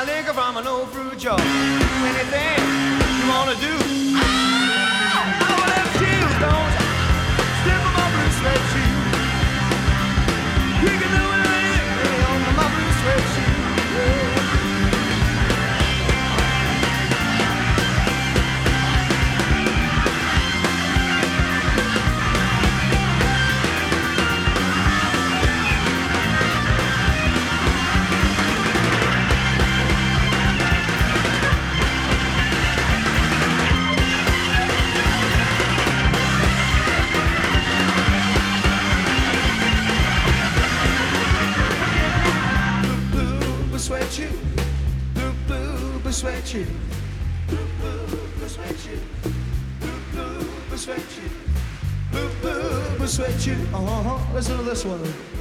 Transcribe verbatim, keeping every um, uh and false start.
liquor from an old fruit jar. Do anything you wanna do. Oh, I will have chills, don't you? Step on my blue suede shoe. You can do anything on my blue suede shoe. Yeah. Sweat shoe, blue, blue, blue sweat shoe, blue, blue, blue sweat shoe, blue, blue, blue sweat shoe, blue, blue, blue sweat shoe. Uh huh. Listen to this one.